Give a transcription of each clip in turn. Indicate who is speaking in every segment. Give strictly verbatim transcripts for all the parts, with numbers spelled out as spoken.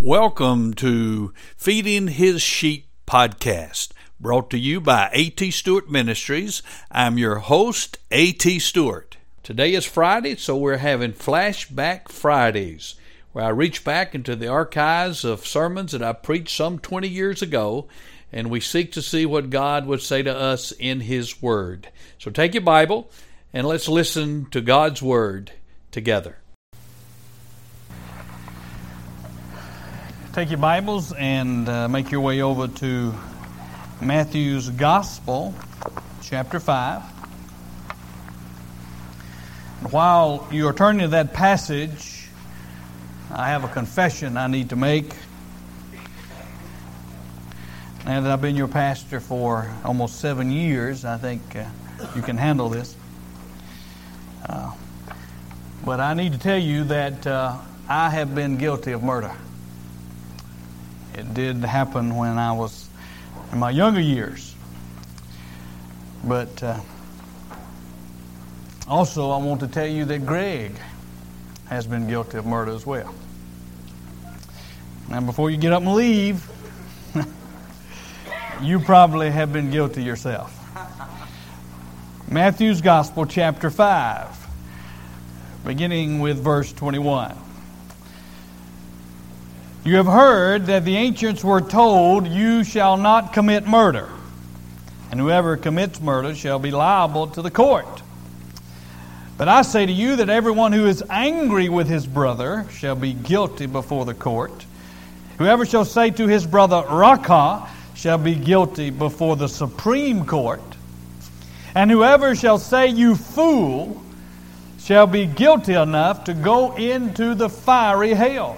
Speaker 1: Welcome to Feeding His Sheep podcast, brought to you by A T Stewart Ministries. I'm your host, A T Stewart. Today is Friday, so we're having Flashback Fridays, where I reach back into the archives of sermons that I preached some twenty years ago, and we seek to see what God would say to us in His Word. So take your Bible, and let's listen to God's Word together.
Speaker 2: Take your Bibles and uh, make your way over to Matthew's Gospel, chapter five. While you are turning to that passage, I have a confession I need to make. Now that I've been your pastor for almost seven years, I think uh, you can handle this. Uh, but I need to tell you that uh, I have been guilty of murder. It did happen when I was in my younger years. But uh, also I want to tell you that Greg has been guilty of murder as well. Now before you get up and leave, you probably have been guilty yourself. Matthew's Gospel, chapter five, beginning with verse twenty-one. You have heard that the ancients were told, you shall not commit murder, and whoever commits murder shall be liable to the court. But I say to you that everyone who is angry with his brother shall be guilty before the court. Whoever shall say to his brother, Raca, shall be guilty before the Supreme Court. And whoever shall say, you fool, shall be guilty enough to go into the fiery hell.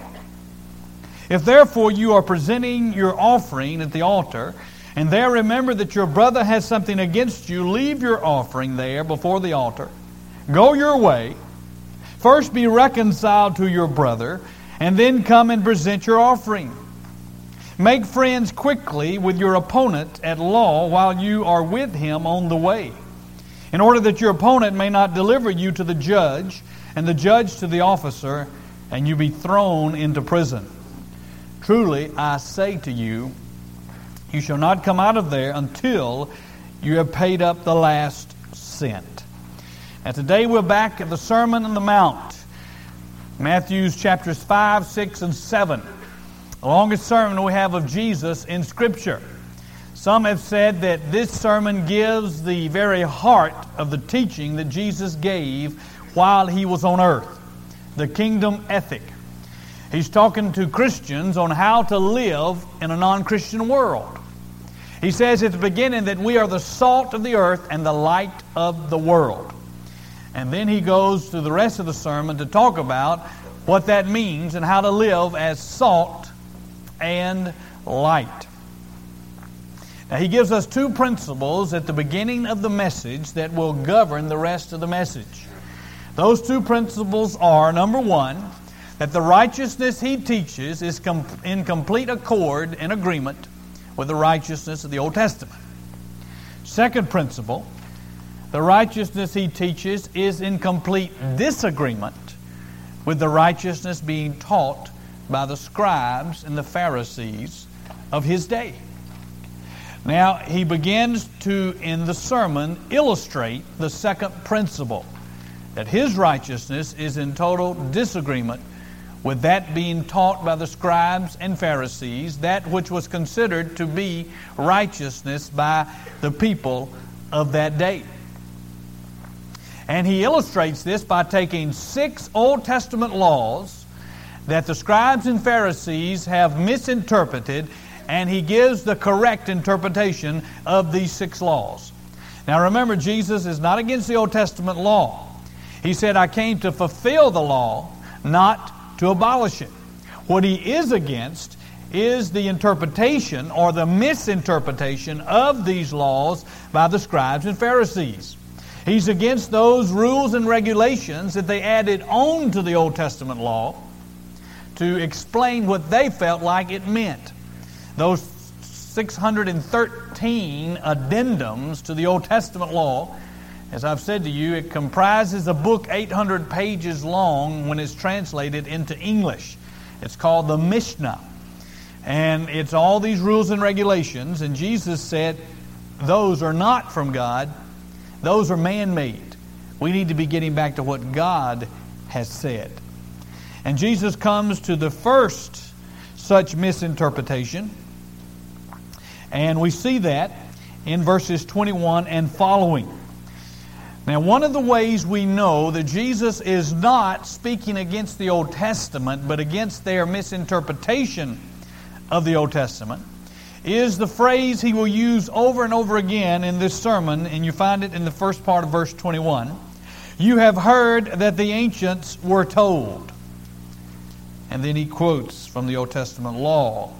Speaker 2: If therefore you are presenting your offering at the altar, and there remember that your brother has something against you, leave your offering there before the altar. Go your way. First be reconciled to your brother, and then come and present your offering. Make friends quickly with your opponent at law while you are with him on the way, in order that your opponent may not deliver you to the judge, and the judge to the officer, and you be thrown into prison. Truly, I say to you, you shall not come out of there until you have paid up the last cent. And today we're back at the Sermon on the Mount, Matthew's chapters five, six, and seven. The longest sermon we have of Jesus in Scripture. Some have said that this sermon gives the very heart of the teaching that Jesus gave while He was on earth, the kingdom ethic. He's talking to Christians on how to live in a non-Christian world. He says at the beginning that we are the salt of the earth and the light of the world. And then he goes through the rest of the sermon to talk about what that means and how to live as salt and light. Now he gives us two principles at the beginning of the message that will govern the rest of the message. Those two principles are, number one, that the righteousness he teaches is com- in complete accord and agreement with the righteousness of the Old Testament. Second principle, the righteousness he teaches is in complete disagreement with the righteousness being taught by the scribes and the Pharisees of his day. Now, he begins to, in the sermon, illustrate the second principle, that his righteousness is in total disagreement with that being taught by the scribes and Pharisees, that which was considered to be righteousness by the people of that day. And he illustrates this by taking six Old Testament laws that the scribes and Pharisees have misinterpreted, and he gives the correct interpretation of these six laws. Now remember, Jesus is not against the Old Testament law. He said, I came to fulfill the law, not to abolish it. What he is against is the interpretation or the misinterpretation of these laws by the scribes and Pharisees. He's against those rules and regulations that they added on to the Old Testament law to explain what they felt like it meant. Those six hundred thirteen addendums to the Old Testament law, as I've said to you, it comprises a book eight hundred pages long when it's translated into English. It's called the Mishnah. And it's all these rules and regulations. And Jesus said, those are not from God. Those are man-made. We need to be getting back to what God has said. And Jesus comes to the first such misinterpretation. And we see that in verses twenty-one and following. Now, one of the ways we know that Jesus is not speaking against the Old Testament, but against their misinterpretation of the Old Testament, is the phrase he will use over and over again in this sermon, and you find it in the first part of verse twenty-one. You have heard that the ancients were told. And then he quotes from the Old Testament law.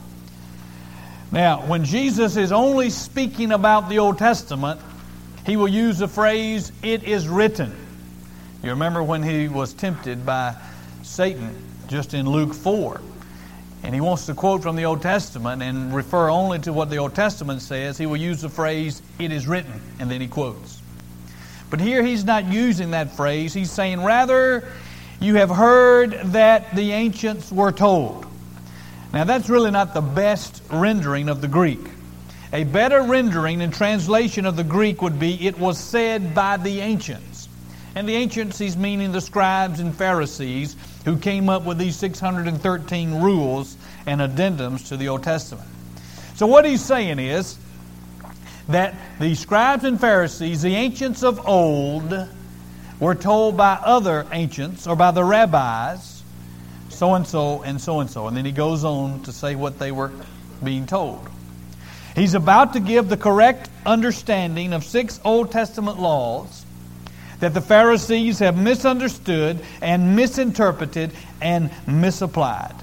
Speaker 2: Now, when Jesus is only speaking about the Old Testament, he will use the phrase, it is written. You remember when he was tempted by Satan just in Luke four. And he wants to quote from the Old Testament and refer only to what the Old Testament says. He will use the phrase, it is written, and then he quotes. But here he's not using that phrase. He's saying, rather, you have heard that the ancients were told. Now that's really not the best rendering of the Greek. A better rendering and translation of the Greek would be, it was said by the ancients. And the ancients, he's meaning the scribes and Pharisees who came up with these six hundred thirteen rules and addendums to the Old Testament. So what he's saying is that the scribes and Pharisees, the ancients of old, were told by other ancients or by the rabbis, so-and-so and so-and-so. And then he goes on to say what they were being told. He's about to give the correct understanding of six Old Testament laws that the Pharisees have misunderstood and misinterpreted and misapplied.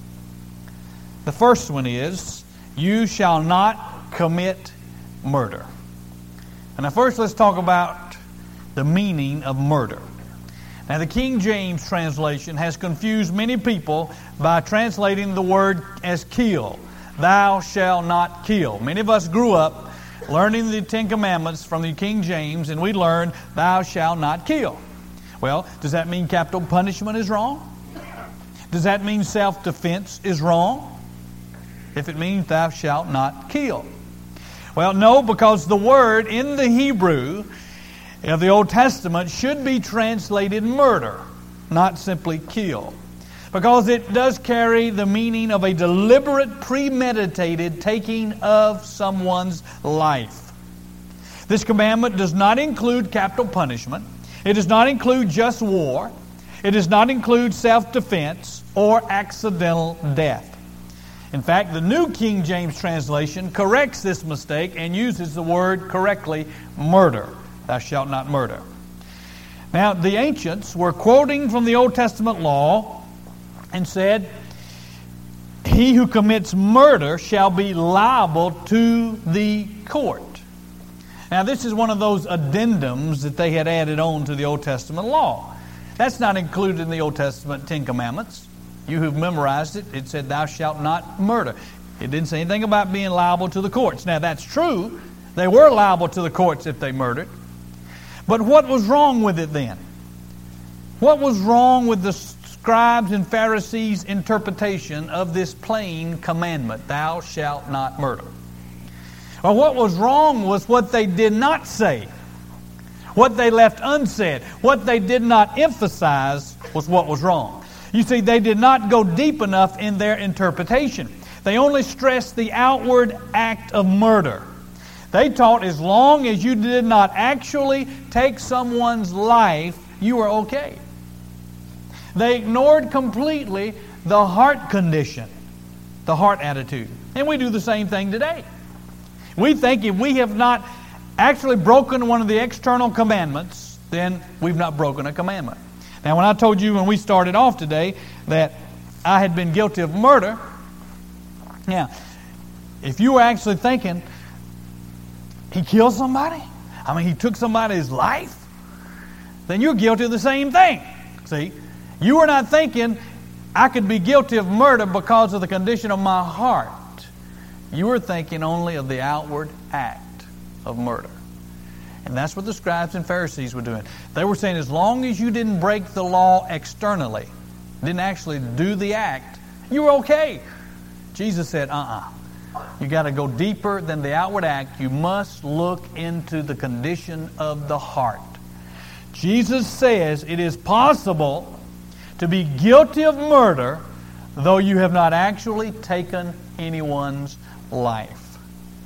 Speaker 2: The first one is, you shall not commit murder. And now first let's talk about the meaning of murder. Now the King James translation has confused many people by translating the word as kill. Thou shalt not kill. Many of us grew up learning the Ten Commandments from the King James, and we learned, thou shalt not kill. Well, does that mean capital punishment is wrong? Does that mean self-defense is wrong? If it means thou shalt not kill. Well, no, because the word in the Hebrew of the Old Testament should be translated murder, not simply kill. Because it does carry the meaning of a deliberate, premeditated taking of someone's life. This commandment does not include capital punishment. It does not include just war. It does not include self-defense or accidental death. In fact, the New King James translation corrects this mistake and uses the word correctly, murder. Thou shalt not murder. Now, the ancients were quoting from the Old Testament law and said, he who commits murder shall be liable to the court. Now, this is one of those addendums that they had added on to the Old Testament law. That's not included in the Old Testament Ten Commandments. You who've memorized it, it said, thou shalt not murder. It didn't say anything about being liable to the courts. Now, that's true. They were liable to the courts if they murdered. But what was wrong with it then? What was wrong with the scribes and Pharisees' interpretation of this plain commandment, thou shalt not murder? Well, what was wrong was what they did not say. What they left unsaid. What they did not emphasize was what was wrong. You see, they did not go deep enough in their interpretation. They only stressed the outward act of murder. They taught as long as you did not actually take someone's life, you were okay. They ignored completely the heart condition, the heart attitude. And we do the same thing today. We think if we have not actually broken one of the external commandments, then we've not broken a commandment. Now, when I told you when we started off today that I had been guilty of murder, now, if you were actually thinking, he killed somebody? I mean, he took somebody's life? Then you're guilty of the same thing. See? You were not thinking, I could be guilty of murder because of the condition of my heart. You were thinking only of the outward act of murder. And that's what the scribes and Pharisees were doing. They were saying as long as you didn't break the law externally, didn't actually do the act, you were okay. Jesus said, uh-uh. You got to go deeper than the outward act. You must look into the condition of the heart. Jesus says it is possible to be guilty of murder though you have not actually taken anyone's life.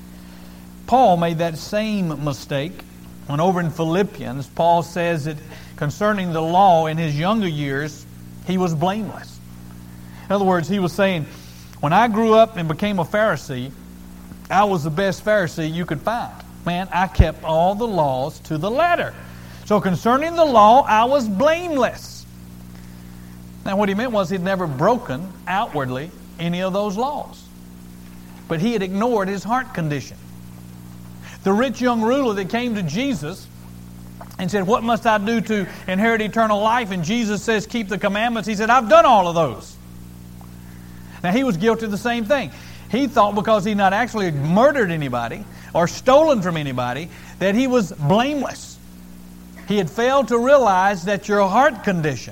Speaker 2: Paul made that same mistake when over in Philippians, Paul says that concerning the law in his younger years, he was blameless. In other words, he was saying, when I grew up and became a Pharisee, I was the best Pharisee you could find. Man, I kept all the laws to the letter. So concerning the law, I was blameless. Now what he meant was he'd never broken outwardly any of those laws. But he had ignored his heart condition. The rich young ruler that came to Jesus and said, what must I do to inherit eternal life? And Jesus says, keep the commandments. He said, I've done all of those. Now he was guilty of the same thing. He thought because he not actually murdered anybody or stolen from anybody that he was blameless. He had failed to realize that your heart condition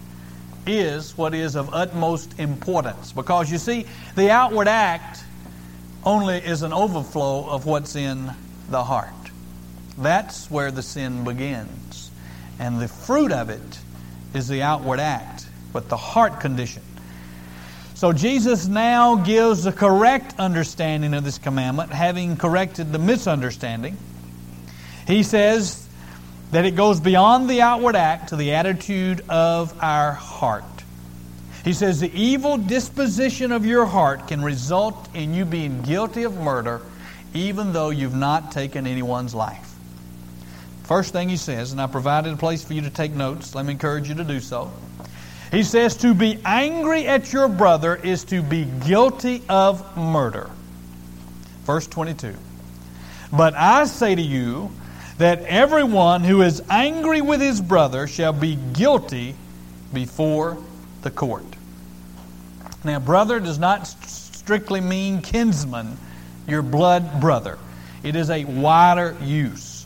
Speaker 2: is what is of utmost importance. Because you see, the outward act only is an overflow of what's in the heart. That's where the sin begins. And the fruit of it is the outward act, but the heart condition. So Jesus now gives the correct understanding of this commandment, having corrected the misunderstanding. He says that it goes beyond the outward act to the attitude of our heart. He says the evil disposition of your heart can result in you being guilty of murder even though you've not taken anyone's life. First thing he says, and I provided a place for you to take notes. Let me encourage you to do so. He says to be angry at your brother is to be guilty of murder. Verse twenty-two. But I say to you that everyone who is angry with his brother shall be guilty before the court. Now, brother does not strictly mean kinsman, your blood brother. It is a wider use.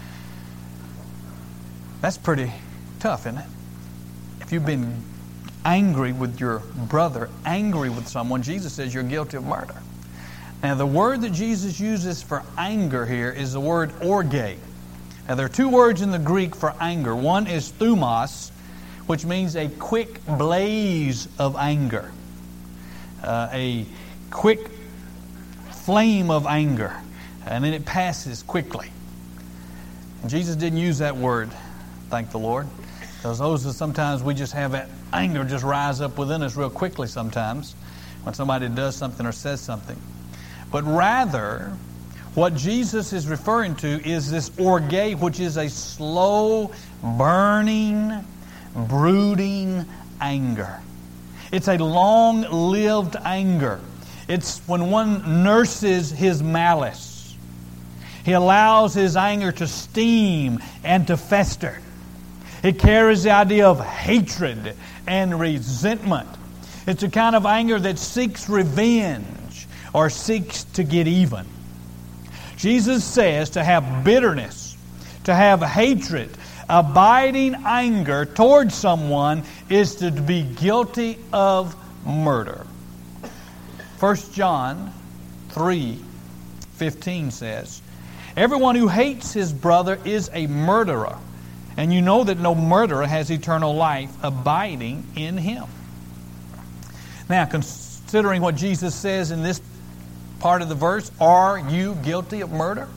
Speaker 2: That's pretty tough, isn't it? If you've been angry with your brother, angry with someone, Jesus says you're guilty of murder. Now, the word that Jesus uses for anger here is the word orge. Now, there are two words in the Greek for anger. One is thumos, which means a quick blaze of anger. Uh, a quick flame of anger. And then it passes quickly. And Jesus didn't use that word, thank the Lord. Because those are sometimes we just have that anger just rise up within us real quickly sometimes when somebody does something or says something. But rather, what Jesus is referring to is this orge, which is a slow, burning, brooding anger. It's a long-lived anger. It's when one nurses his malice. He allows his anger to steam and to fester. It carries the idea of hatred and resentment. It's a kind of anger that seeks revenge or seeks to get even. Jesus says to have bitterness, to have hatred, abiding anger towards someone is to be guilty of murder. First John three fifteen says, everyone who hates his brother is a murderer. And you know that no murderer has eternal life abiding in him. Now, considering what Jesus says in this part of the verse, are you guilty of murder?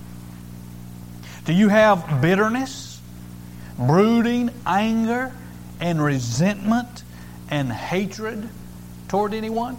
Speaker 2: Do you have bitterness, brooding anger, and resentment and hatred toward anyone?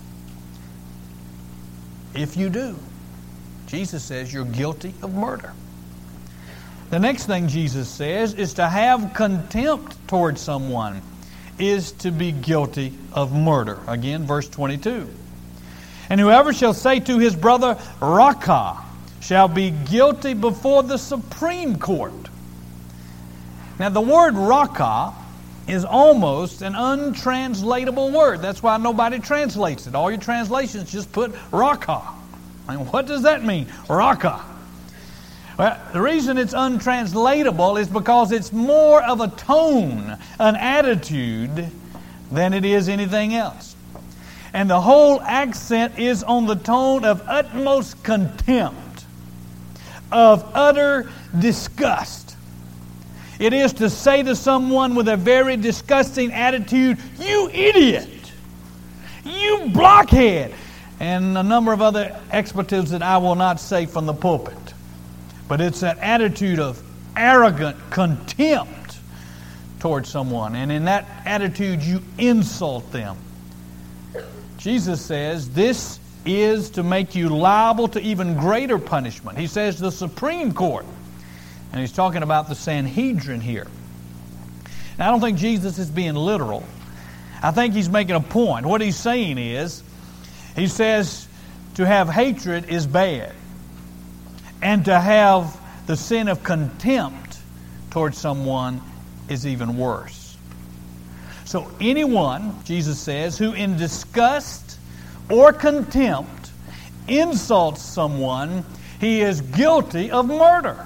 Speaker 2: If you do, Jesus says you're guilty of murder. The next thing Jesus says is to have contempt towards someone is to be guilty of murder. Again, verse twenty-two. And whoever shall say to his brother, Raca, shall be guilty before the Supreme Court. Now, the word Raca is almost an untranslatable word. That's why nobody translates it. All your translations just put Raca. I mean, what does that mean? Raca. Well, the reason it's untranslatable is because it's more of a tone, an attitude, than it is anything else. And the whole accent is on the tone of utmost contempt, of utter disgust. It is to say to someone with a very disgusting attitude, "You idiot! You blockhead!" And a number of other expletives that I will not say from the pulpit. But it's that attitude of arrogant contempt towards someone. And in that attitude, you insult them. Jesus says this is to make you liable to even greater punishment. He says the Supreme Court. And he's talking about the Sanhedrin here. Now, I don't think Jesus is being literal. I think he's making a point. What he's saying is, he says to have hatred is bad. And to have the sin of contempt towards someone is even worse. So anyone, Jesus says, who in disgust or contempt insults someone, he is guilty of murder.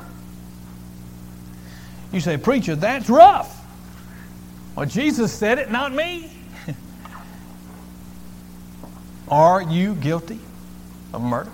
Speaker 2: You say, "Preacher, that's rough." Well, Jesus said it, not me. Are you guilty of murder?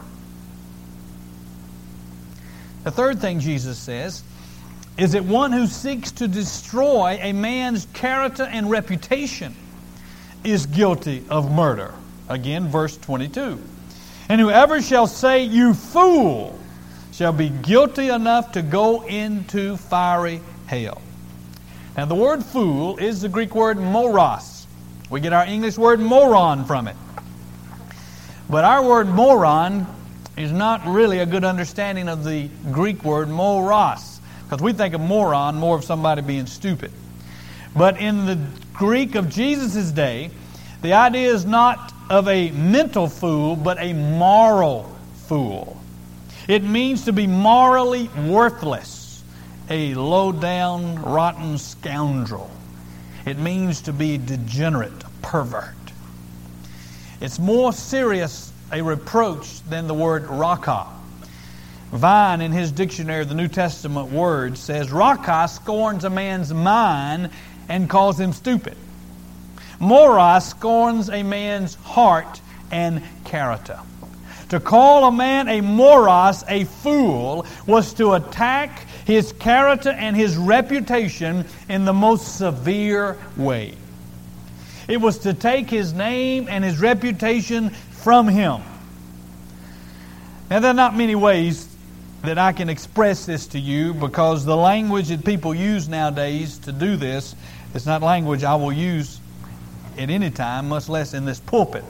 Speaker 2: The third thing Jesus says is that one who seeks to destroy a man's character and reputation is guilty of murder. Again, verse twenty-two. "And whoever shall say, 'You fool,' shall be guilty enough to go into fiery hell." Now, the word fool is the Greek word moros. We get our English word moron from it. But our word moron is not really a good understanding of the Greek word moros, because we think of moron more of somebody being stupid. But in the Greek of Jesus' day, the idea is not of a mental fool, but a moral fool. It means to be morally worthless, a low-down, rotten scoundrel. It means to be degenerate, a pervert. It's more serious a reproach than the word raka. Vine, in his dictionary of the New Testament words, says, "Raka scorns a man's mind and calls him stupid. Moros scorns a man's heart and character." To call a man a moros, a fool, was to attack his character and his reputation in the most severe way. It was to take his name and his reputation from him. Now, there are not many ways that I can express this to you, because the language that people use nowadays to do this is not language I will use at any time, much less in this pulpit.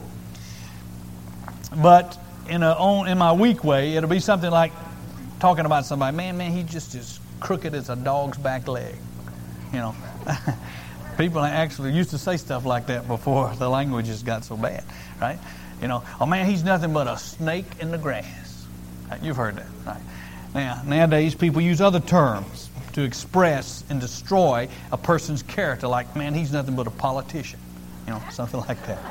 Speaker 2: But in a on, in my weak way, it'll be something like talking about somebody. Man, man, he just as crooked as a dog's back leg. You know, people actually used to say stuff like that before the languages got so bad, right? You know, "Oh man, he's nothing but a snake in the grass." Right? You've heard that, right? Now, nowadays people use other terms to express and destroy a person's character, like, "Man, he's nothing but a politician." You know, something like that.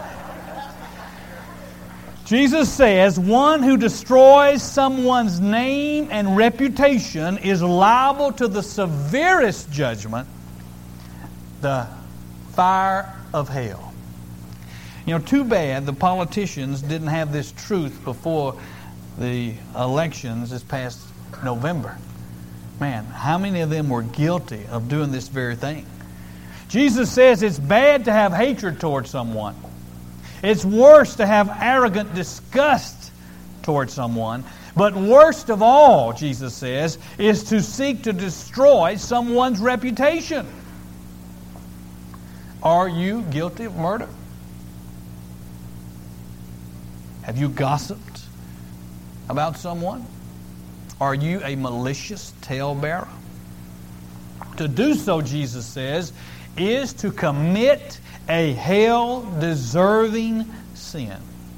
Speaker 2: Jesus says one who destroys someone's name and reputation is liable to the severest judgment, the fire of hell. You know, too bad the politicians didn't have this truth before the elections this past November. Man, how many of them were guilty of doing this very thing? Jesus says it's bad to have hatred towards someone. It's worse to have arrogant disgust towards someone. But worst of all, Jesus says, is to seek to destroy someone's reputation. Are you guilty of murder? Have you gossiped about someone? Are you a malicious talebearer? To do so, Jesus says, is to commit a hell-deserving sin.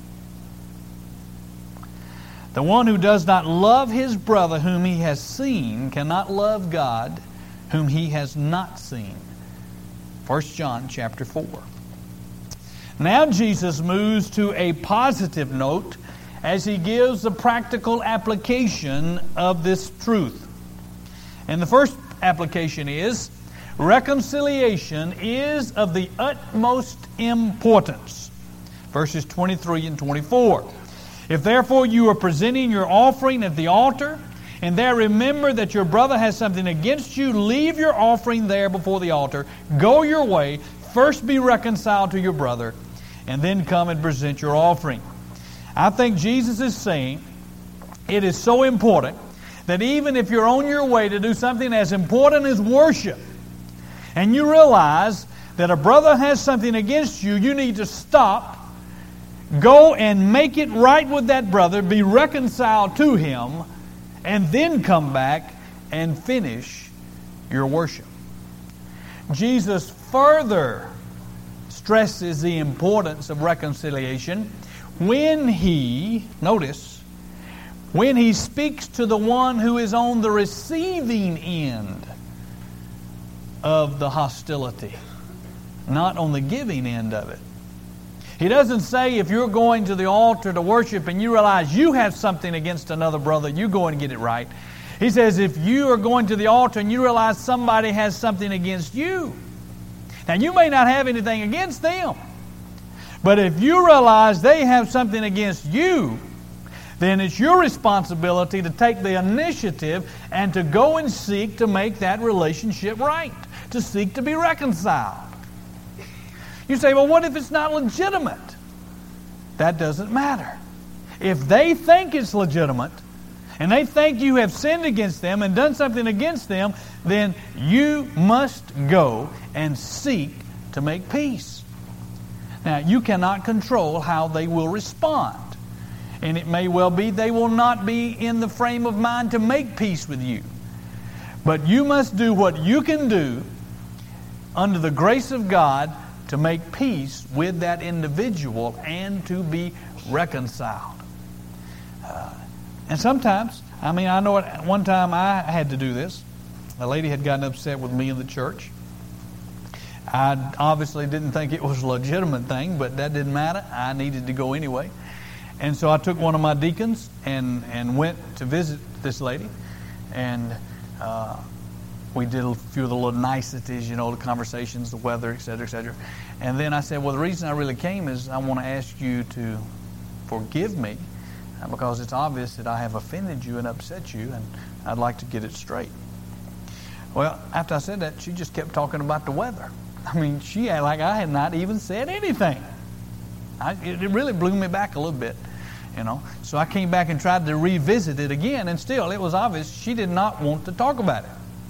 Speaker 2: The one who does not love his brother whom he has seen cannot love God whom he has not seen. First John chapter four. Now Jesus moves to a positive note as he gives the practical application of this truth. And the first application is, reconciliation is of the utmost importance. verses twenty-three and twenty-four. If therefore you are presenting your offering at the altar, and there remember that your brother has something against you, leave your offering there before the altar, go your way, first be reconciled to your brother, and then come and present your offering. I think Jesus is saying it is so important that even if you're on your way to do something as important as worship, and you realize that a brother has something against you, you need to stop, go and make it right with that brother, be reconciled to him, and then come back and finish your worship. Jesus further stresses the importance of reconciliation when he, notice, when he speaks to the one who is on the receiving end of the hostility, not on the giving end of it. He doesn't say if you're going to the altar to worship and you realize you have something against another brother, you go and get it right. He says if you are going to the altar and you realize somebody has something against you, now you may not have anything against them, but if you realize they have something against you, then it's your responsibility to take the initiative and to go and seek to make that relationship right, to seek to be reconciled. You say, well, what if it's not legitimate? That doesn't matter. If they think it's legitimate, and they think you have sinned against them and done something against them, then you must go and seek to make peace. Now, you cannot control how they will respond. And it may well be they will not be in the frame of mind to make peace with you. But you must do what you can do under the grace of God to make peace with that individual and to be reconciled. Uh, and sometimes, I mean, I know at one time I had to do this. A lady had gotten upset with me in the church. I obviously didn't think it was a legitimate thing, but that didn't matter. I needed to go anyway. And so I took one of my deacons and, and went to visit this lady. And uh, we did a few of the little niceties, you know, the conversations, the weather, et cetera, et cetera. And then I said, well, the reason I really came is I want to ask you to forgive me because it's obvious that I have offended you and upset you, and I'd like to get it straight. Well, after I said that, she just kept talking about the weather. I mean, she had like I had not even said anything. I, it really blew me back a little bit, you know. So I came back and tried to revisit it again, and still it was obvious she did not want to talk about it.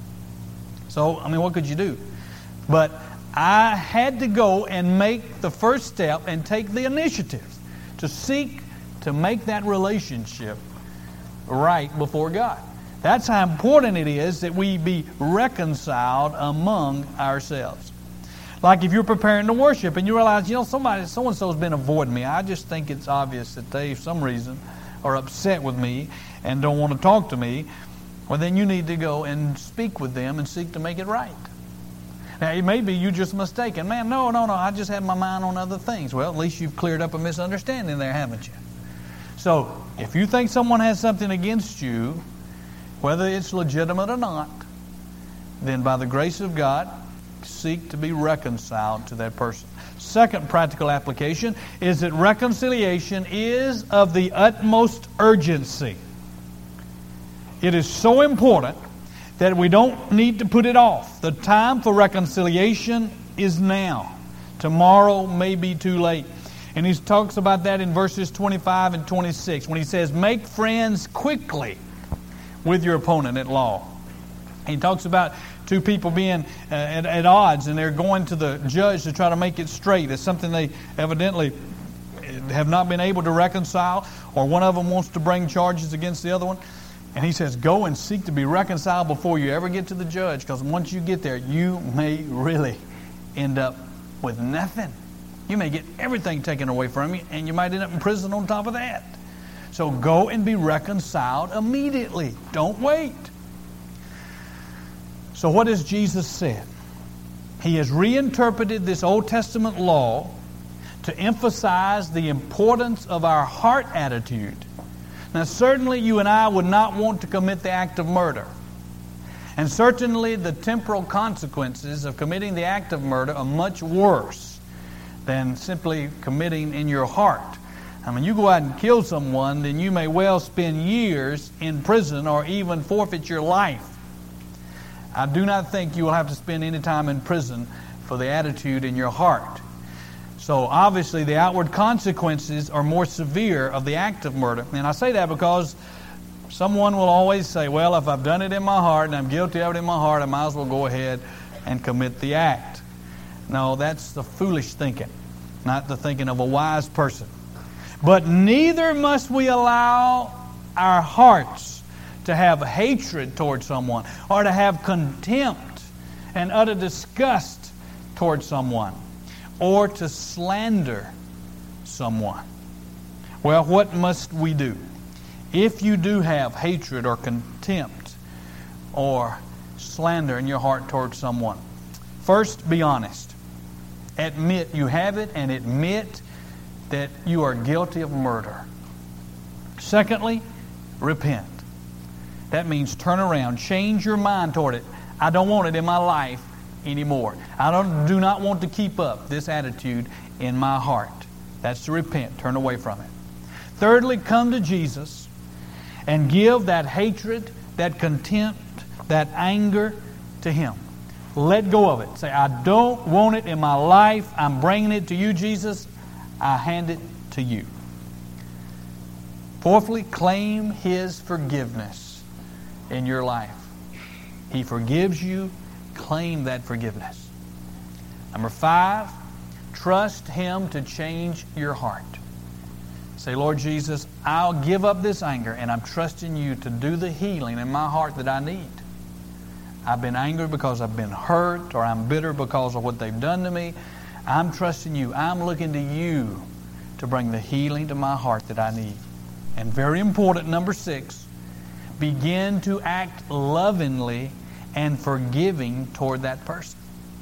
Speaker 2: So, I mean, what could you do? But I had to go and make the first step and take the initiative to seek to make that relationship right before God. That's how important it is that we be reconciled among ourselves. Like if you're preparing to worship and you realize, you know, somebody, so-and-so's been avoiding me. I just think it's obvious that they, for some reason, are upset with me and don't want to talk to me. Well, then you need to go and speak with them and seek to make it right. Now, it may be you just mistaken. Man, no, no, no, I just had my mind on other things. Well, at least you've cleared up a misunderstanding there, haven't you? So, if you think someone has something against you, whether it's legitimate or not, then by the grace of God, seek to be reconciled to that person. Second practical application is that reconciliation is of the utmost urgency. It is so important that we don't need to put it off. The time for reconciliation is now. Tomorrow may be too late. And he talks about that in verses twenty-five and twenty-six when he says, make friends quickly with your opponent at law. He talks about two people being uh, at, at odds and they're going to the judge to try to make it straight. It's something they evidently have not been able to reconcile, or one of them wants to bring charges against the other one. And he says, go and seek to be reconciled before you ever get to the judge, because once you get there, you may really end up with nothing. You may get everything taken away from you, and you might end up in prison on top of that. So go and be reconciled immediately. Don't wait. So what has Jesus said? He has reinterpreted this Old Testament law to emphasize the importance of our heart attitude. Now, certainly you and I would not want to commit the act of murder. And certainly the temporal consequences of committing the act of murder are much worse than simply committing in your heart. I mean, you go out and kill someone, then you may well spend years in prison or even forfeit your life. I do not think you will have to spend any time in prison for the attitude in your heart. So obviously the outward consequences are more severe of the act of murder. And I say that because someone will always say, well, if I've done it in my heart and I'm guilty of it in my heart, I might as well go ahead and commit the act. No, that's the foolish thinking, not the thinking of a wise person. But neither must we allow our hearts to have hatred toward someone or to have contempt and utter disgust toward someone or to slander someone. Well, what must we do? If you do have hatred or contempt or slander in your heart toward someone, first, be honest. Admit you have it and admit that you are guilty of murder. Secondly, repent. That means turn around, change your mind toward it. I don't want it in my life anymore. I don't, do not want to keep up this attitude in my heart. That's to repent, turn away from it. Thirdly, come to Jesus and give that hatred, that contempt, that anger to Him. Let go of it. Say, I don't want it in my life. I'm bringing it to you, Jesus. I hand it to you. Fourthly, claim His forgiveness in your life. He forgives you. Claim that forgiveness. Number five, trust Him to change your heart. Say, Lord Jesus, I'll give up this anger and I'm trusting You to do the healing in my heart that I need. I've been angry because I've been hurt, or I'm bitter because of what they've done to me. I'm trusting You. I'm looking to You to bring the healing to my heart that I need. And very important, number six, begin to act lovingly and forgiving toward that person.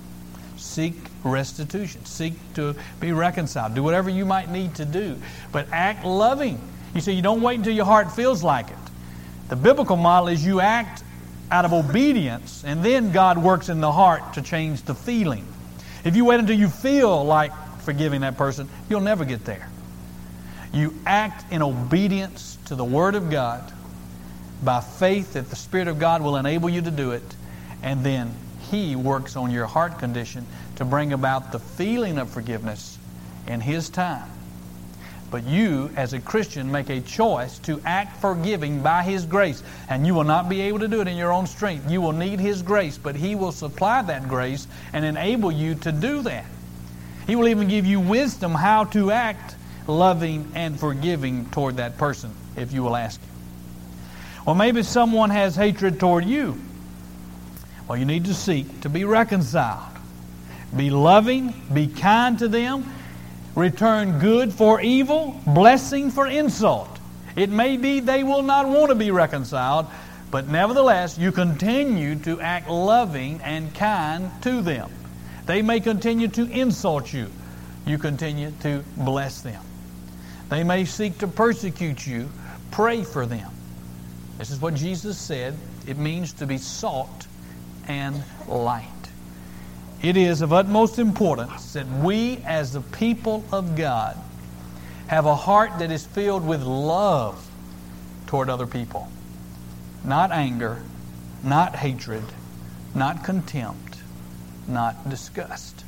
Speaker 2: Seek restitution. Seek to be reconciled. Do whatever you might need to do. But act loving. You see, you don't wait until your heart feels like it. The biblical model is you act out of obedience, and then God works in the heart to change the feeling. If you wait until you feel like forgiving that person, you'll never get there. You act in obedience to the Word of God by faith that the Spirit of God will enable you to do it, and then He works on your heart condition to bring about the feeling of forgiveness in His time. But you, as a Christian, make a choice to act forgiving by His grace. And you will not be able to do it in your own strength. You will need His grace, but He will supply that grace and enable you to do that. He will even give you wisdom how to act loving and forgiving toward that person, if you will ask Him. Well, maybe someone has hatred toward you. Well, you need to seek to be reconciled. Be loving, be kind to them. Return good for evil, blessing for insult. It may be they will not want to be reconciled, but nevertheless, you continue to act loving and kind to them. They may continue to insult you. You continue to bless them. They may seek to persecute you. Pray for them. This is what Jesus said. It means to be salt and light. It is of utmost importance that we, as the people of God, have a heart that is filled with love toward other people. Not anger, not hatred, not contempt, not disgust.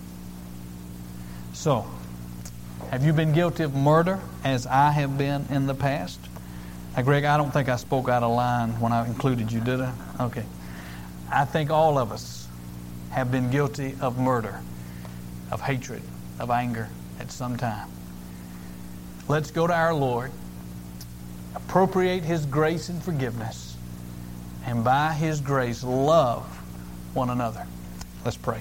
Speaker 2: So, have you been guilty of murder as I have been in the past? Now, Greg, I don't think I spoke out of line when I included you, did I? Okay. I think all of us have been guilty of murder, of hatred, of anger at some time. Let's go to our Lord, appropriate His grace and forgiveness, and by His grace love one another. Let's pray.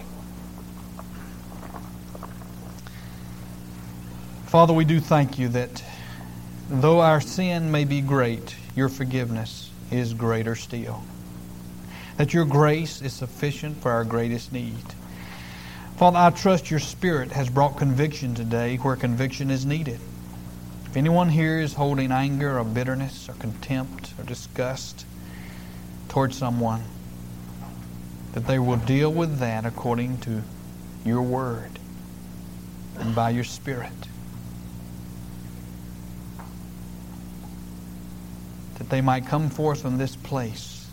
Speaker 2: Father, we do thank You that though our sin may be great, Your forgiveness is greater still. That Your grace is sufficient for our greatest need. Father, I trust Your Spirit has brought conviction today where conviction is needed. If anyone here is holding anger or bitterness or contempt or disgust towards someone, that they will deal with that according to Your Word. and by your Spirit. That they might come forth from this place,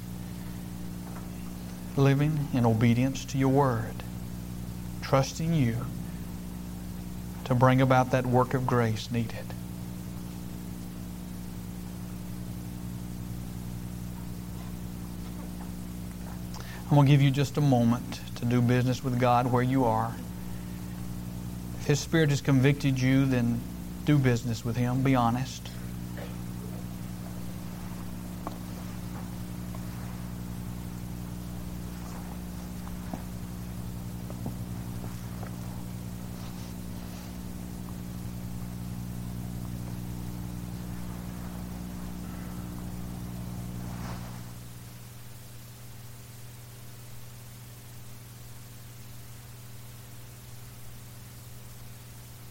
Speaker 2: living in obedience to your word, trusting you to bring about that work of grace needed. I'm going to give you just a moment to do business with God where you are. If His Spirit has convicted you, then do business with Him. Be honest.